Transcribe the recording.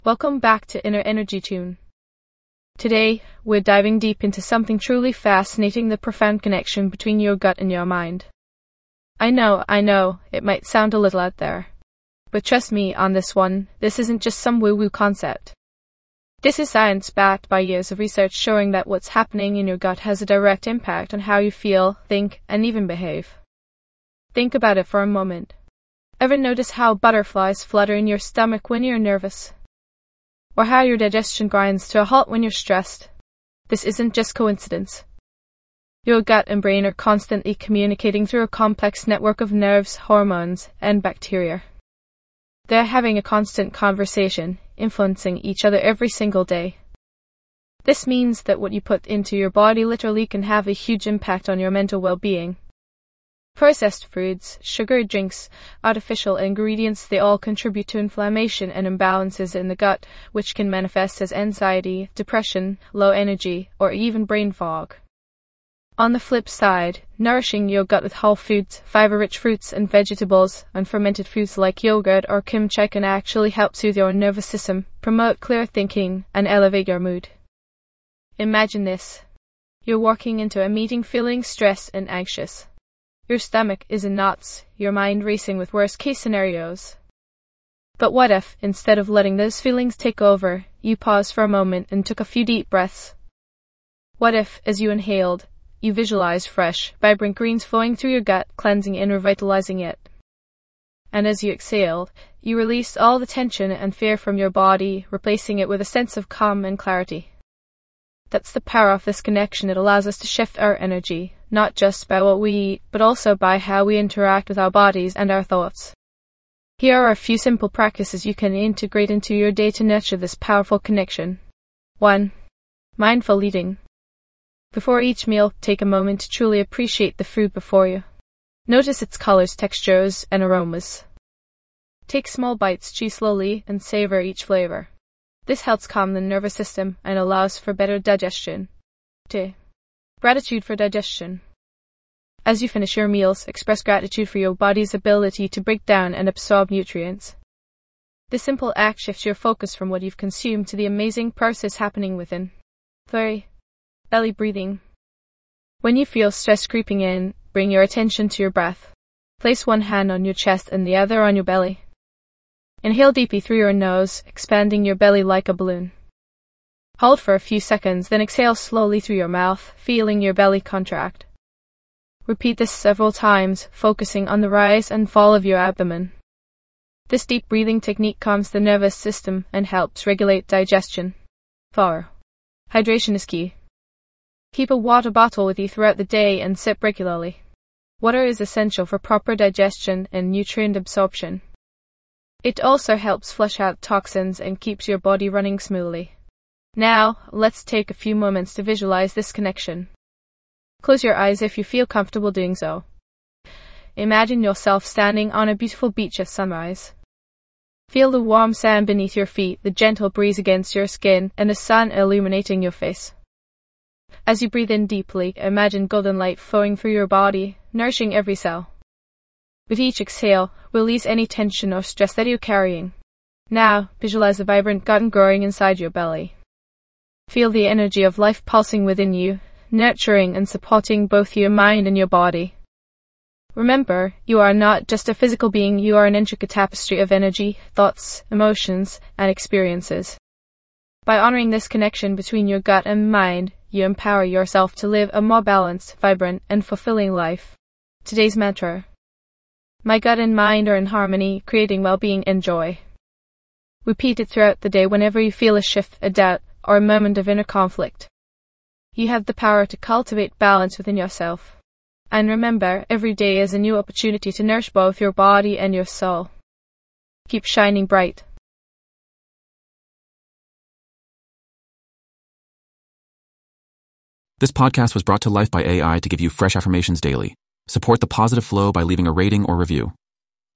Welcome back to Inner Energy Tune. Today, we're diving deep into something truly fascinating, the profound connection between your gut and your mind. I know, it might sound a little out there. But trust me on this one, this isn't just some woo-woo concept. This is science backed by years of research showing that what's happening in your gut has a direct impact on how you feel, think, and even behave. Think about it for a moment. Ever notice how butterflies flutter in your stomach when you're nervous? Or how your digestion grinds to a halt when you're stressed? This isn't just coincidence. Your gut and brain are constantly communicating through a complex network of nerves, hormones, and bacteria. They're having a constant conversation, influencing each other every single day. This means that what you put into your body literally can have a huge impact on your mental well-being. Processed foods, sugar drinks, artificial ingredients, they all contribute to inflammation and imbalances in the gut, which can manifest as anxiety, depression, low energy, or even brain fog. On the flip side, nourishing your gut with whole foods, fiber-rich fruits and vegetables, and fermented foods like yogurt or kimchi can actually help soothe your nervous system, promote clear thinking, and elevate your mood. Imagine this. You're walking into a meeting feeling stressed and anxious. Your stomach is in knots, your mind racing with worst-case scenarios. But what if, instead of letting those feelings take over, you paused for a moment and took a few deep breaths? What if, as you inhaled, you visualized fresh, vibrant greens flowing through your gut, cleansing and revitalizing it? And as you exhaled, you released all the tension and fear from your body, replacing it with a sense of calm and clarity. That's the power of this connection. It allows us to shift our energy, not just by what we eat, but also by how we interact with our bodies and our thoughts. Here are a few simple practices you can integrate into your day to nurture this powerful connection. 1. Mindful eating. Before each meal, take a moment to truly appreciate the food before you. Notice its colors, textures, and aromas. Take small bites, chew slowly, and savor each flavor. This helps calm the nervous system and allows for better digestion. 2. Gratitude for digestion. As you finish your meals, express gratitude for your body's ability to break down and absorb nutrients. This simple act shifts your focus from what you've consumed to the amazing process happening within. 3. Belly breathing. When you feel stress creeping in, bring your attention to your breath. Place one hand on your chest and the other on your belly. Inhale deeply through your nose, expanding your belly like a balloon. Hold for a few seconds, then exhale slowly through your mouth, feeling your belly contract. Repeat this several times, focusing on the rise and fall of your abdomen. This deep breathing technique calms the nervous system and helps regulate digestion. 4. Hydration is key. Keep a water bottle with you throughout the day and sip regularly. Water is essential for proper digestion and nutrient absorption. It also helps flush out toxins and keeps your body running smoothly. Now, let's take a few moments to visualize this connection. Close your eyes if you feel comfortable doing so. Imagine yourself standing on a beautiful beach at sunrise. Feel the warm sand beneath your feet, the gentle breeze against your skin, and the sun illuminating your face. As you breathe in deeply, imagine golden light flowing through your body, nourishing every cell. With each exhale, release any tension or stress that you're carrying. Now, visualize a vibrant garden growing inside your belly. Feel the energy of life pulsing within you, nurturing and supporting both your mind and your body. Remember, you are not just a physical being, you are an intricate tapestry of energy, thoughts, emotions, and experiences. By honoring this connection between your gut and mind, you empower yourself to live a more balanced, vibrant, and fulfilling life. Today's mantra: my gut and mind are in harmony, creating well-being and joy. Repeat it throughout the day whenever you feel a shift, a doubt, or a moment of inner conflict. You have the power to cultivate balance within yourself. And remember, every day is a new opportunity to nourish both your body and your soul. Keep shining bright. This podcast was brought to life by AI to give you fresh affirmations daily. Support the positive flow by leaving a rating or review.